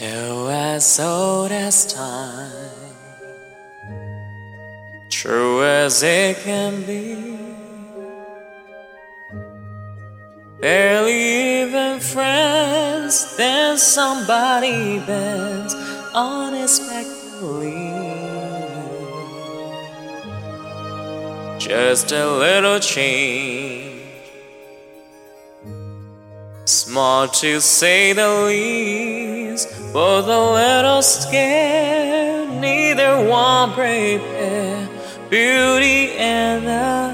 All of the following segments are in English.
Tale as old as time, true as it can be. Barely even friends, then somebody bends unexpectedly. Just a little change, small to say the least, both a little scared, neither one prepared. Beauty and the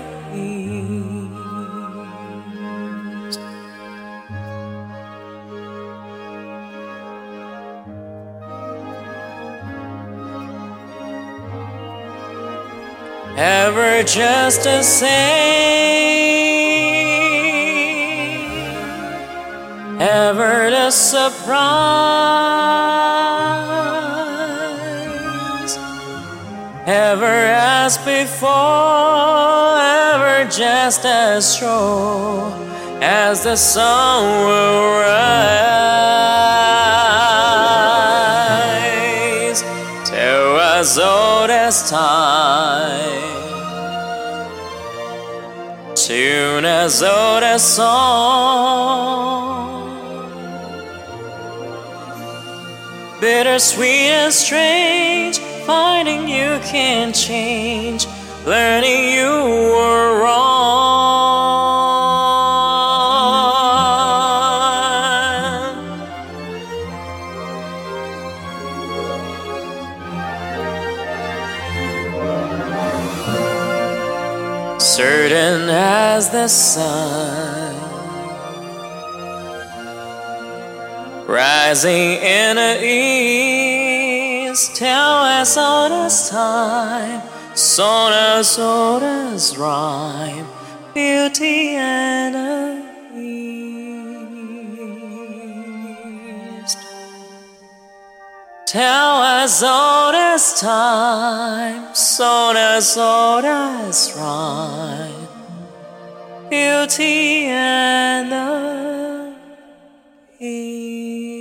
Beast. Ever just the same, ever the surprise, ever as before, ever just as sure as the sun will rise. Tale as old as time, tune as old as song, bittersweet and strange, finding you can change, learning you were wrong. Certain as the sun, rising in the east, tale as old as time, song as old as rhyme, beauty and the Beast. Tale as old as time, song as old as rhyme, beauty and the Beast.